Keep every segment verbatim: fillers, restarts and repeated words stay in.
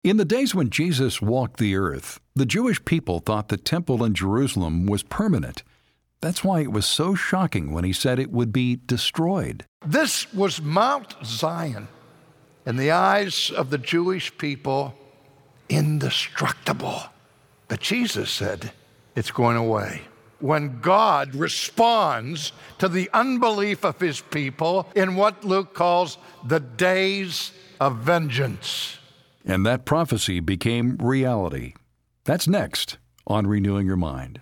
In the days when Jesus walked the earth, the Jewish people thought the temple in Jerusalem was permanent. That's why it was so shocking when he said it would be destroyed. This was Mount Zion, in the eyes of the Jewish people, indestructible. But Jesus said it's going away. When God responds to the unbelief of his people in what Luke calls the days of vengeance. And that prophecy became reality. That's next on Renewing Your Mind.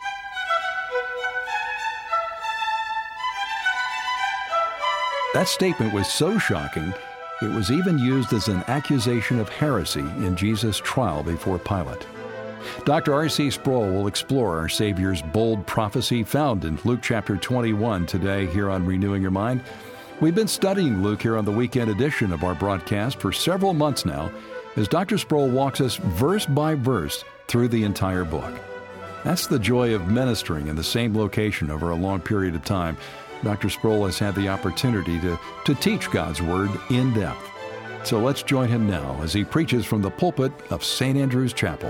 That statement was so shocking, it was even used as an accusation of heresy in Jesus' trial before Pilate. Doctor R C Sproul will explore our Savior's bold prophecy found in Luke chapter twenty-one today here on Renewing Your Mind. We've been studying Luke here on the weekend edition of our broadcast for several months now, as Doctor Sproul walks us verse by verse through the entire book. That's the joy of ministering in the same location over a long period of time. Doctor Sproul has had the opportunity to, to teach God's Word in depth. So let's join him now as he preaches from the pulpit of Saint Andrew's Chapel.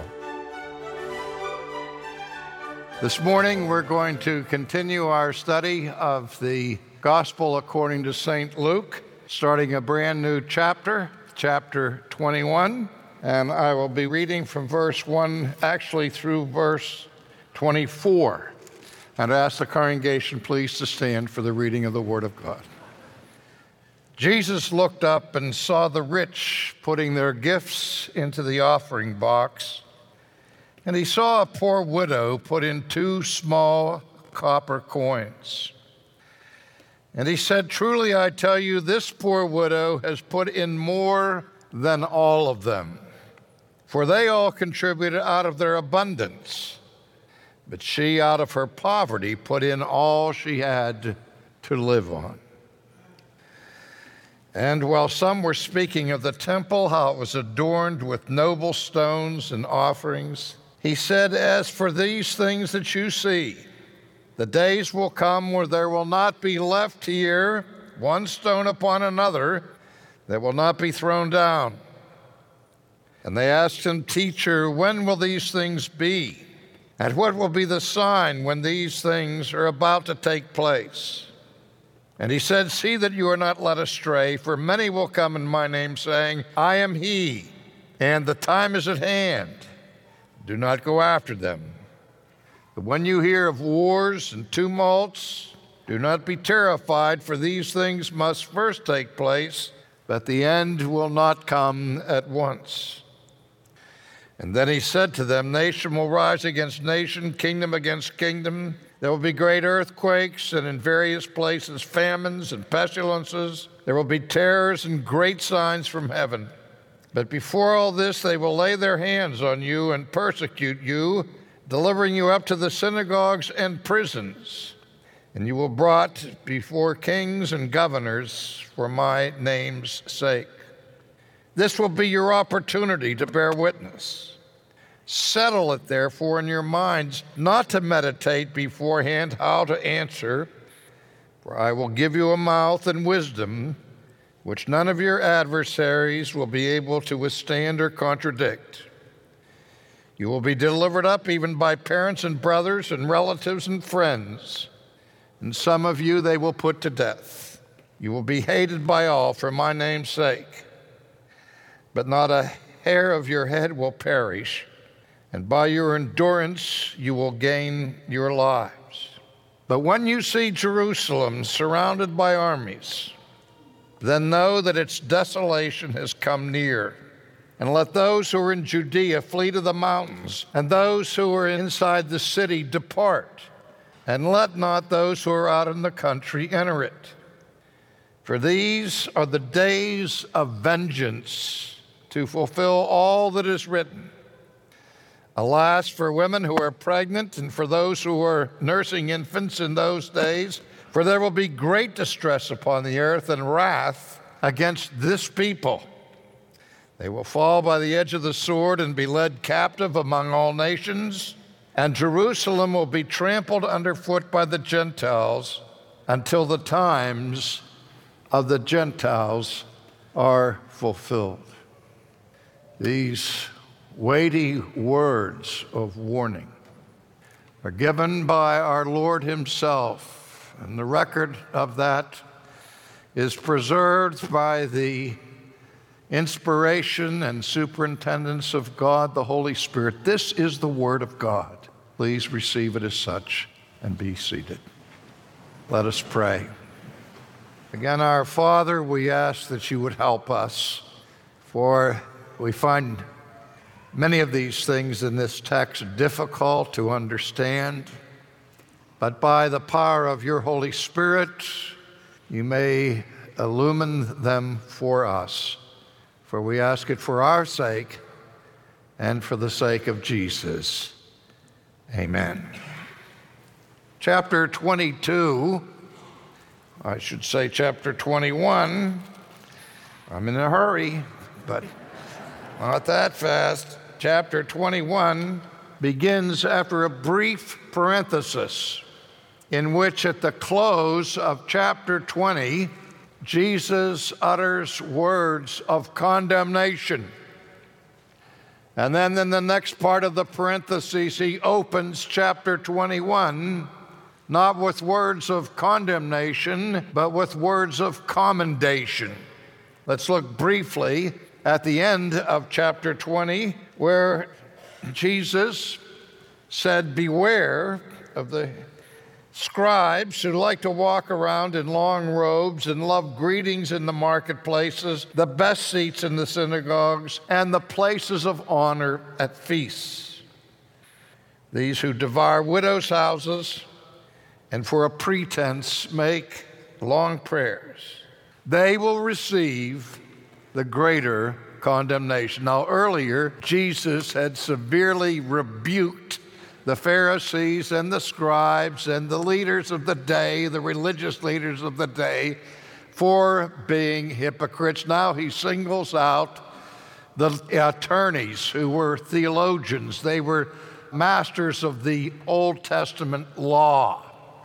This morning we're going to continue our study of the Gospel according to Saint Luke, starting a brand new chapter, chapter twenty-one, and I will be reading from verse one actually through verse twenty-four. And I ask the congregation please to stand for the reading of the Word of God. Jesus looked up and saw the rich putting their gifts into the offering box, and he saw a poor widow put in two small copper coins. And he said, "Truly I tell you, this poor widow has put in more than all of them, for they all contributed out of their abundance. But she, out of her poverty, put in all she had to live on." And while some were speaking of the temple, how it was adorned with noble stones and offerings, he said, "As for these things that you see, the days will come where there will not be left here one stone upon another that will not be thrown down." And they asked him, "Teacher, when will these things be? And what will be the sign when these things are about to take place?" And he said, "See that you are not led astray, for many will come in my name, saying, 'I am he,' and the time is at hand. Do not go after them. But when you hear of wars and tumults, do not be terrified, for these things must first take place, but the end will not come at once." And then he said to them, "Nation will rise against nation, kingdom against kingdom. There will be great earthquakes, and in various places famines and pestilences. There will be terrors and great signs from heaven. But before all this, they will lay their hands on you and persecute you, delivering you up to the synagogues and prisons. And you will be brought before kings and governors for my name's sake. This will be your opportunity to bear witness. Settle it, therefore, in your minds not to meditate beforehand how to answer, for I will give you a mouth and wisdom which none of your adversaries will be able to withstand or contradict. You will be delivered up even by parents and brothers and relatives and friends, and some of you they will put to death. You will be hated by all for my name's sake, but not a hair of your head will perish, and by your endurance you will gain your lives. But when you see Jerusalem surrounded by armies, then know that its desolation has come near. And let those who are in Judea flee to the mountains, and those who are inside the city depart. And let not those who are out in the country enter it. For these are the days of vengeance, to fulfill all that is written. Alas, for women who are pregnant and for those who are nursing infants in those days, for there will be great distress upon the earth and wrath against this people. They will fall by the edge of the sword and be led captive among all nations, and Jerusalem will be trampled underfoot by the Gentiles until the times of the Gentiles are fulfilled." These weighty words of warning are given by our Lord himself, and the record of that is preserved by the inspiration and superintendence of God, the Holy Spirit. This is the Word of God. Please receive it as such and be seated. Let us pray. Again, our Father, we ask that you would help us, for we find many of these things in this text difficult to understand, but by the power of your Holy Spirit, you may illumine them for us. For we ask it for our sake and for the sake of Jesus. Amen. Chapter twenty-two, I should say chapter twenty-one. I'm in a hurry, but not that fast. Chapter twenty-one begins after a brief parenthesis in which at the close of chapter twenty, Jesus utters words of condemnation. And then in the next part of the parentheses, he opens chapter twenty-one, not with words of condemnation, but with words of commendation. Let's look briefly at the end of chapter twenty, where Jesus said, "Beware of the scribes who like to walk around in long robes and love greetings in the marketplaces, the best seats in the synagogues, and the places of honor at feasts. These who devour widows' houses and for a pretense make long prayers, they will receive the greater condemnation." Now, earlier, Jesus had severely rebuked the Pharisees and the scribes and the leaders of the day, the religious leaders of the day, for being hypocrites. Now he singles out the attorneys who were theologians. They were masters of the Old Testament law.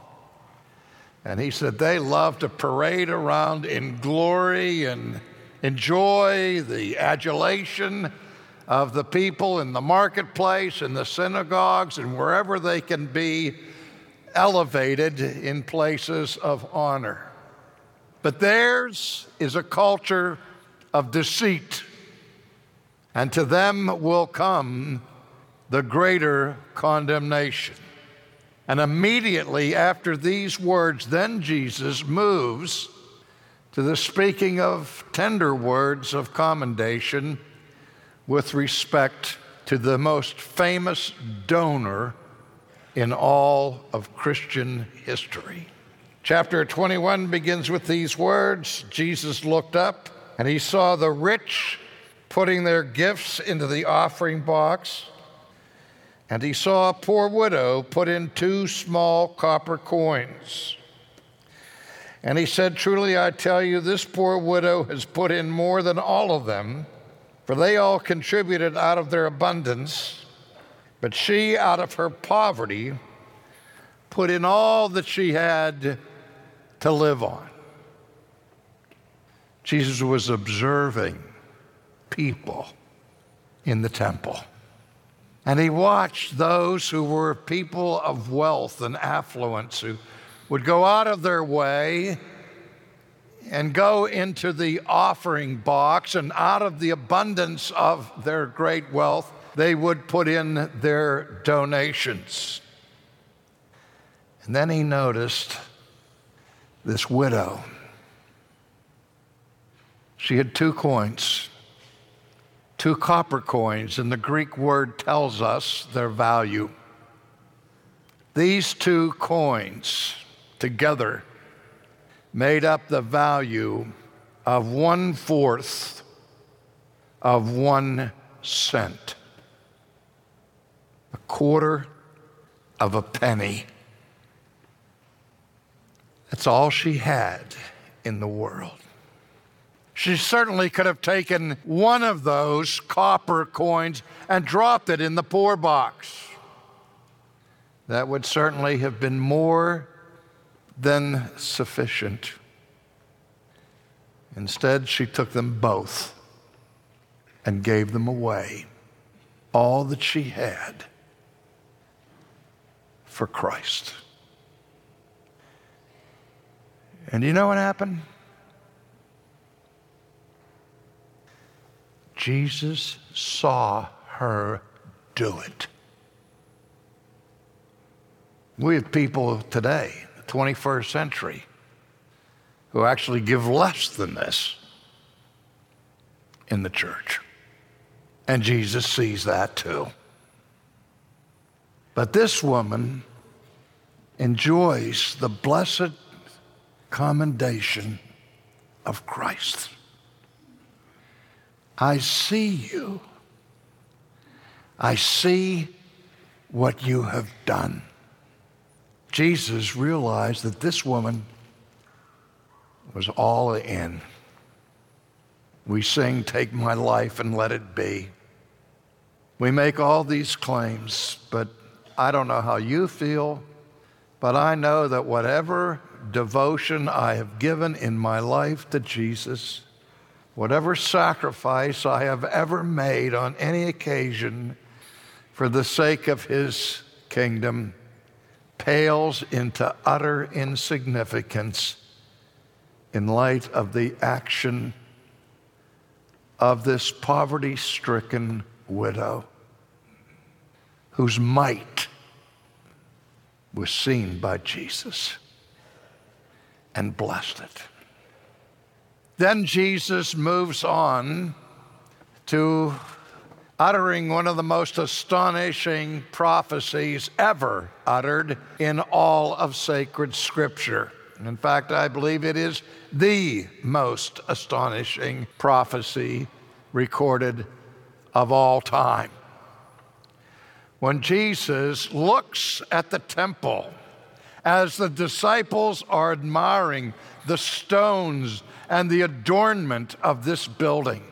And he said they love to parade around in glory and enjoy the adulation of the people in the marketplace, in the synagogues, and wherever they can be elevated in places of honor. But theirs is a culture of deceit, and to them will come the greater condemnation. And immediately after these words, then Jesus moves to the speaking of tender words of commendation with respect to the most famous donor in all of Christian history. Chapter twenty-one begins with these words: Jesus looked up and he saw the rich putting their gifts into the offering box, and he saw a poor widow put in two small copper coins. And he said, "Truly I tell you, this poor widow has put in more than all of them, for they all contributed out of their abundance, but she, out of her poverty, put in all that she had to live on." Jesus was observing people in the temple, and he watched those who were people of wealth and affluence who would go out of their way and go into the offering box, and out of the abundance of their great wealth, they would put in their donations. And then he noticed this widow. She had two coins, two copper coins, and the Greek word tells us their value. These two coins together made up the value of one-fourth of one cent, a quarter of a penny. That's all she had in the world. She certainly could have taken one of those copper coins and dropped it in the poor box. That would certainly have been more than sufficient. Instead, she took them both and gave them away, all that she had, for Christ. And you know what happened? Jesus saw her do it. We have people today, the twenty-first century, who actually give less than this in the church. And Jesus sees that too. But this woman enjoys the blessed commendation of Christ. I see you. I see what you have done. Jesus realized that this woman was all in. We sing, "Take my life and let it be." We make all these claims, but I don't know how you feel, but I know that whatever devotion I have given in my life to Jesus, whatever sacrifice I have ever made on any occasion for the sake of his kingdom, pales into utter insignificance in light of the action of this poverty-stricken widow whose might was seen by Jesus and blessed it. Then Jesus moves on to uttering one of the most astonishing prophecies ever uttered in all of sacred Scripture. In fact, I believe it is the most astonishing prophecy recorded of all time. When Jesus looks at the temple, as the disciples are admiring the stones and the adornment of this building,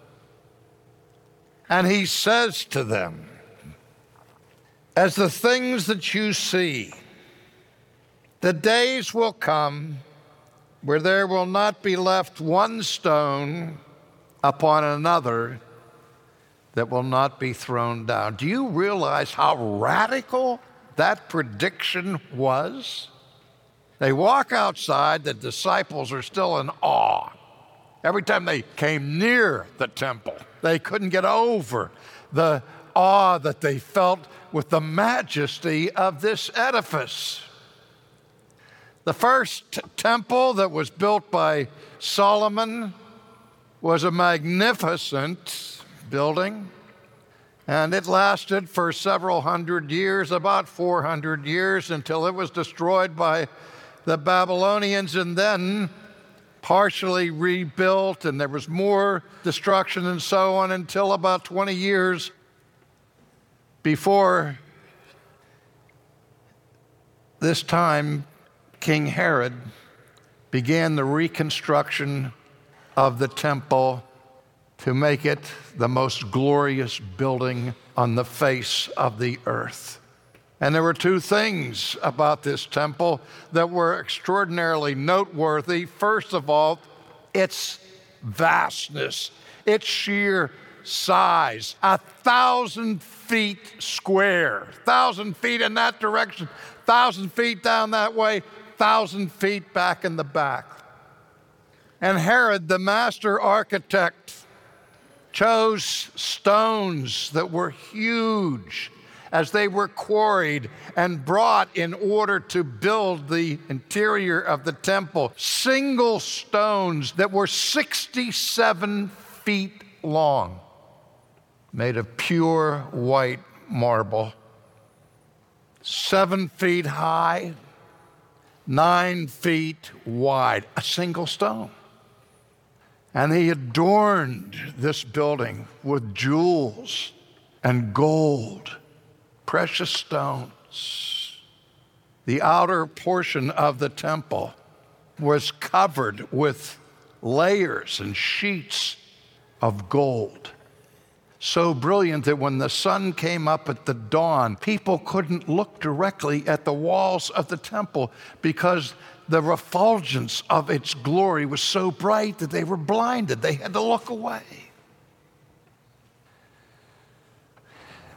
and he says to them, "As the things that you see, the days will come where there will not be left one stone upon another that will not be thrown down." Do you realize how radical that prediction was? They walk outside, the disciples are still in awe. Every time they came near the temple, they couldn't get over the awe that they felt with the majesty of this edifice. The first t- temple that was built by Solomon was a magnificent building, and it lasted for several hundred years, about four hundred years, until it was destroyed by the Babylonians and then partially rebuilt, and there was more destruction and so on until about twenty years before this time, King Herod began the reconstruction of the temple to make it the most glorious building on the face of the earth. And there were two things about this temple that were extraordinarily noteworthy. First of all, its vastness, its sheer size, a thousand feet square, thousand feet in that direction, thousand feet down that way, thousand feet back in the back. And Herod, the master architect, chose stones that were huge as they were quarried and brought in order to build the interior of the temple. Single stones that were sixty-seven feet long, made of pure white marble, seven feet high, nine feet wide, a single stone. And he adorned this building with jewels and gold, precious stones. The outer portion of the temple was covered with layers and sheets of gold, so brilliant that when the sun came up at the dawn, people couldn't look directly at the walls of the temple because the refulgence of its glory was so bright that they were blinded. They had to look away.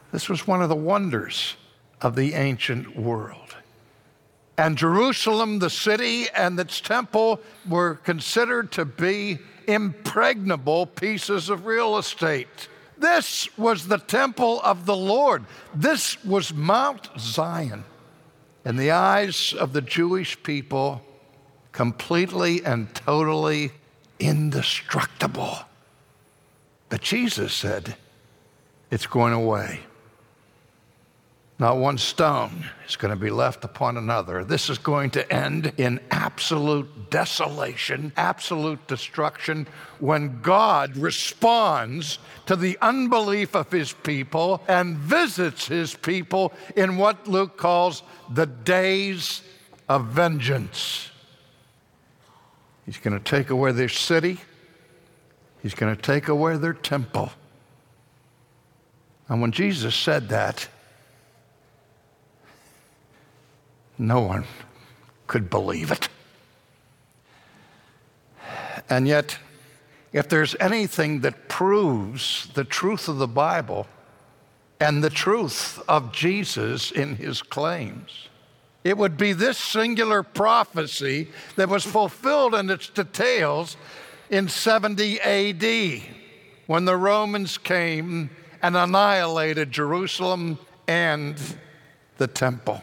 This was one of the wonders of the ancient world. And Jerusalem, the city, and its temple were considered to be impregnable pieces of real estate. This was the temple of the Lord. This was Mount Zion. In the eyes of the Jewish people, completely and totally indestructible. But Jesus said, it's going away. Not one stone is going to be left upon another. This is going to end in absolute desolation, absolute destruction, when God responds to the unbelief of his people and visits his people in what Luke calls the days of vengeance. He's going to take away their city. He's going to take away their temple. And when Jesus said that, no one could believe it. And yet, if there's anything that proves the truth of the Bible and the truth of Jesus in his claims, it would be this singular prophecy that was fulfilled in its details in seventy A D, when the Romans came and annihilated Jerusalem and the temple.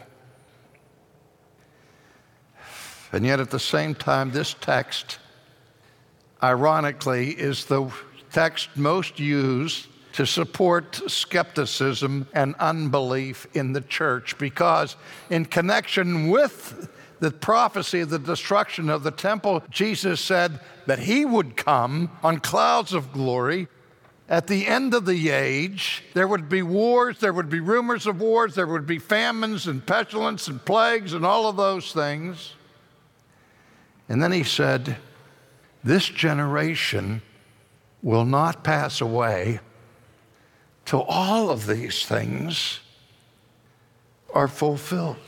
And yet at the same time, this text, ironically, is the text most used to support skepticism and unbelief in the church, because in connection with the prophecy of the destruction of the temple, Jesus said that he would come on clouds of glory. At the end of the age, there would be wars, there would be rumors of wars, there would be famines and pestilence and plagues and all of those things. And then he said, this generation will not pass away till all of these things are fulfilled.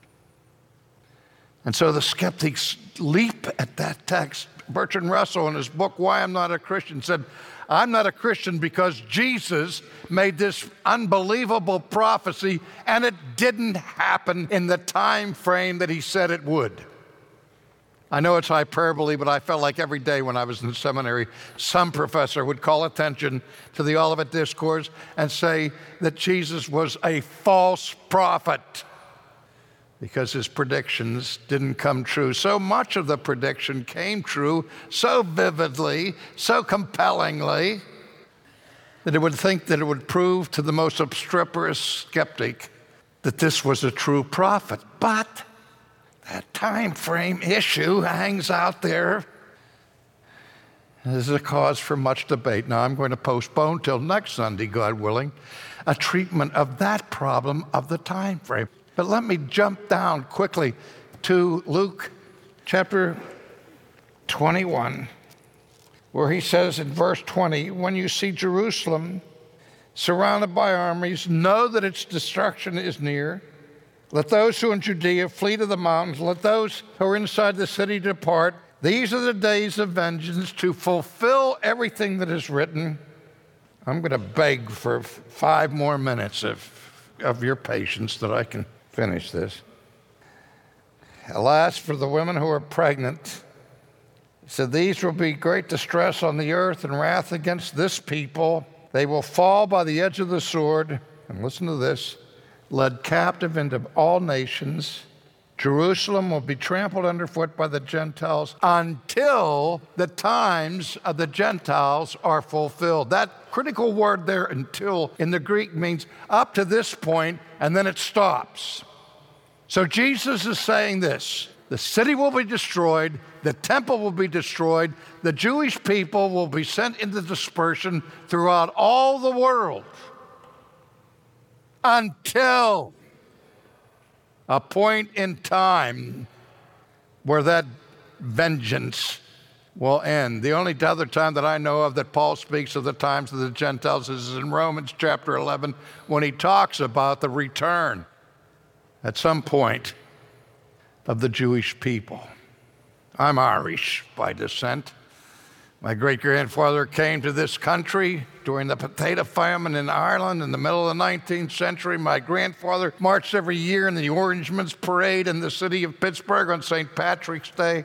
And so the skeptics leap at that text. Bertrand Russell, in his book, Why I'm Not a Christian, said, I'm not a Christian because Jesus made this unbelievable prophecy and it didn't happen in the time frame that he said it would. I know it's hyperbole, but I felt like every day when I was in seminary, some professor would call attention to the Olivet Discourse and say that Jesus was a false prophet because his predictions didn't come true. So much of the prediction came true so vividly, so compellingly, that it would think that it would prove to the most obstreperous skeptic that this was a true prophet. But that time frame issue hangs out there. This is a cause for much debate. Now, I'm going to postpone till next Sunday, God willing, a treatment of that problem of the time frame. But let me jump down quickly to Luke chapter twenty-one, where he says in verse twenty, when you see Jerusalem surrounded by armies, know that its destruction is near. Let those who are in Judea flee to the mountains. Let those who are inside the city depart. These are the days of vengeance to fulfill everything that is written. I'm going to beg for five more minutes of, of your patience that I can finish this. Alas, for the women who are pregnant. He said, these will be great distress on the earth and wrath against this people. They will fall by the edge of the sword. And listen to this. Led captive into all nations. Jerusalem will be trampled underfoot by the Gentiles until the times of the Gentiles are fulfilled. That critical word there, until, in the Greek means up to this point, and then it stops. So Jesus is saying this: the city will be destroyed, the temple will be destroyed, the Jewish people will be sent into dispersion throughout all the world, until a point in time where that vengeance will end. The only other time that I know of that Paul speaks of the times of the Gentiles is in Romans chapter eleven, when he talks about the return at some point of the Jewish people. I'm Irish by descent. My great-grandfather came to this country during the potato famine in Ireland in the middle of the nineteenth century. My grandfather marched every year in the Orangemen's Parade in the city of Pittsburgh on Saint Patrick's Day.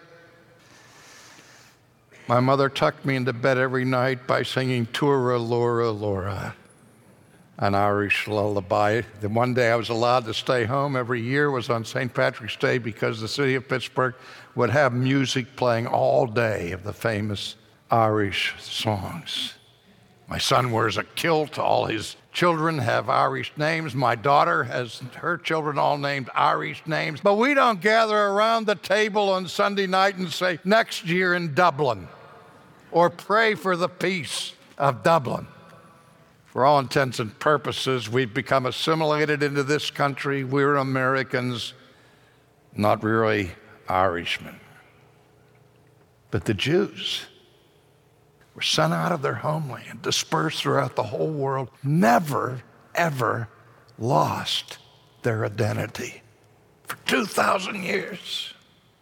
My mother tucked me into bed every night by singing Tura Lora Lora, an Irish lullaby. The one day I was allowed to stay home every year was on Saint Patrick's Day because the city of Pittsburgh would have music playing all day of the famous Irish songs. My son wears a kilt. All his children have Irish names. My daughter has her children all named Irish names. But we don't gather around the table on Sunday night and say, next year in Dublin, or pray for the peace of Dublin. For all intents and purposes, we've become assimilated into this country. We're Americans, not really Irishmen. But the Jews were sent out of their homeland, dispersed throughout the whole world, never, ever lost their identity for two thousand years.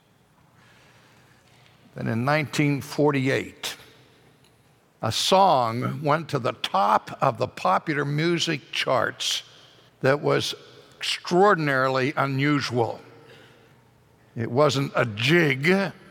Then in nineteen forty-eight, a song went to the top of the popular music charts that was extraordinarily unusual. It wasn't a jig.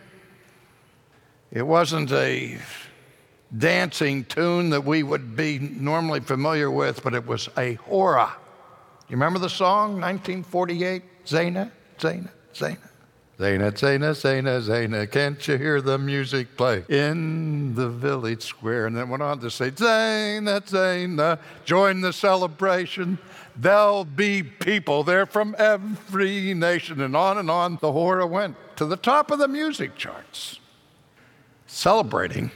It wasn't a dancing tune that we would be normally familiar with, but it was a hora. You remember the song, nineteen forty-eight? Zena, Zena, Zena. Zena, Zena, Zena, Zena, can't you hear the music play in the village square? And then went on to say, Zena, Zena, join the celebration. There'll be people there from every nation. And on and on the hora went to the top of the music charts, celebrating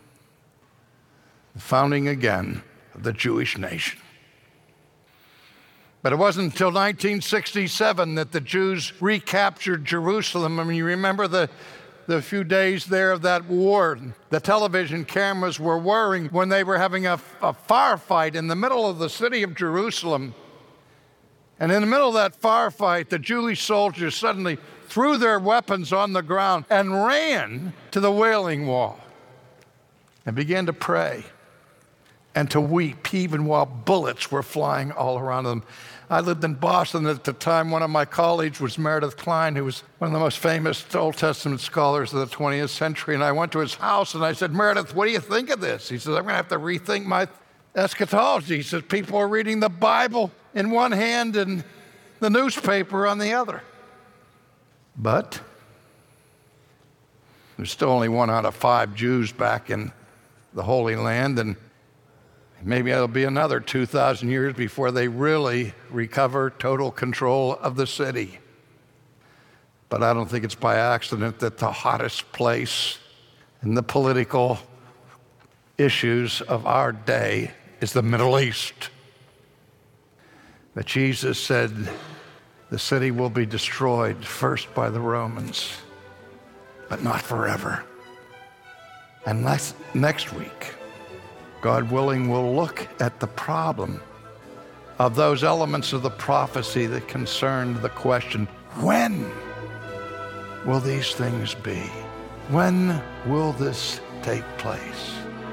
the founding again of the Jewish nation. But it wasn't until nineteen sixty-seven that the Jews recaptured Jerusalem. I mean, you remember the, the few days there of that war. The television cameras were whirring when they were having a, a firefight in the middle of the city of Jerusalem. And in the middle of that firefight, the Jewish soldiers suddenly threw their weapons on the ground and ran to the Wailing Wall and began to pray and to weep, even while bullets were flying all around them. I lived in Boston at the time. One of my colleagues was Meredith Kline, who was one of the most famous Old Testament scholars of the twentieth century. And I went to his house and I said, Meredith, what do you think of this? He says, I'm going to have to rethink my eschatology. He says, people are reading the Bible in one hand and the newspaper on the other. But there's still only one out of five Jews back in the Holy Land, and maybe it'll be another two thousand years before they really recover total control of the city. But I don't think it's by accident that the hottest place in the political issues of our day is the Middle East. But Jesus said the city will be destroyed first by the Romans, but not forever. And next, next week, God willing, we'll look at the problem of those elements of the prophecy that concerned the question, when will these things be? When will this take place?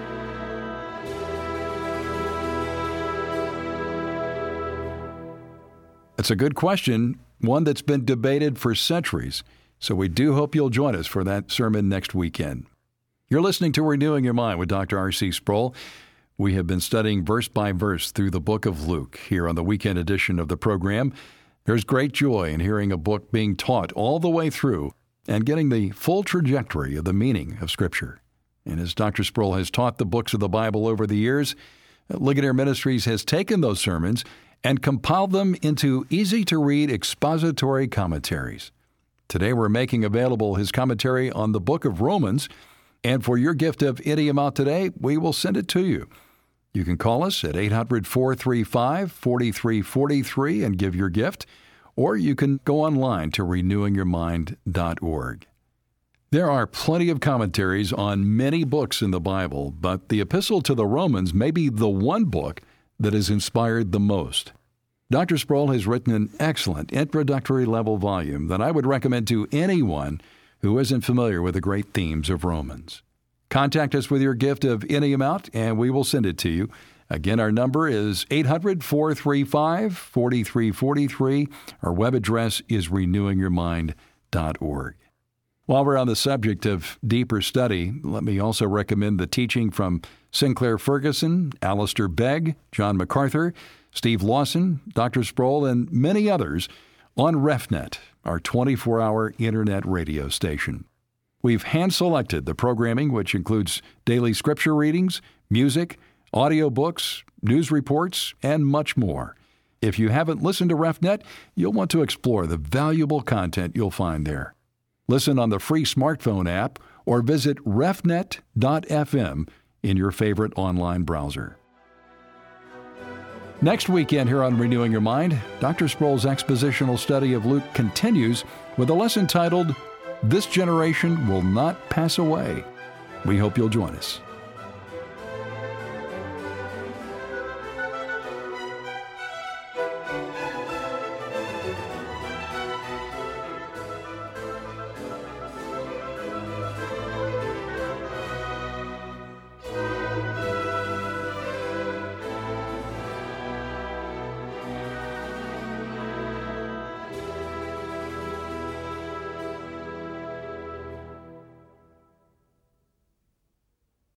It's a good question, one that's been debated for centuries, so we do hope you'll join us for that sermon next weekend. You're listening to Renewing Your Mind with Doctor R C Sproul. We have been studying verse by verse through the book of Luke here on the weekend edition of the program. There's great joy in hearing a book being taught all the way through and getting the full trajectory of the meaning of Scripture. And as Doctor Sproul has taught the books of the Bible over the years, Ligonier Ministries has taken those sermons and compiled them into easy-to-read expository commentaries. Today we're making available his commentary on the book of Romans, and for your gift of Idiom Out Today, we will send it to you. You can call us at eight hundred, four three five, four three four three and give your gift, or you can go online to renewing your mind dot org. There are plenty of commentaries on many books in the Bible, but the Epistle to the Romans may be the one book that has inspired the most. Doctor Sproul has written an excellent introductory level volume that I would recommend to anyone who isn't familiar with the great themes of Romans. Contact us with your gift of any amount, and we will send it to you. Again, our number is eight hundred, four three five, four three four three. Our web address is renewing your mind dot org. While we're on the subject of deeper study, let me also recommend the teaching from Sinclair Ferguson, Alistair Begg, John MacArthur, Steve Lawson, Doctor Sproul, and many others on RefNet, our twenty-four hour internet radio station. We've hand-selected the programming, which includes daily scripture readings, music, audiobooks, news reports, and much more. If you haven't listened to RefNet, you'll want to explore the valuable content you'll find there. Listen on the free smartphone app or visit refnet dot f m in your favorite online browser. Next weekend here on Renewing Your Mind, Doctor Sproul's expositional study of Luke continues with a lesson titled, "This Generation Will Not Pass Away." We hope you'll join us.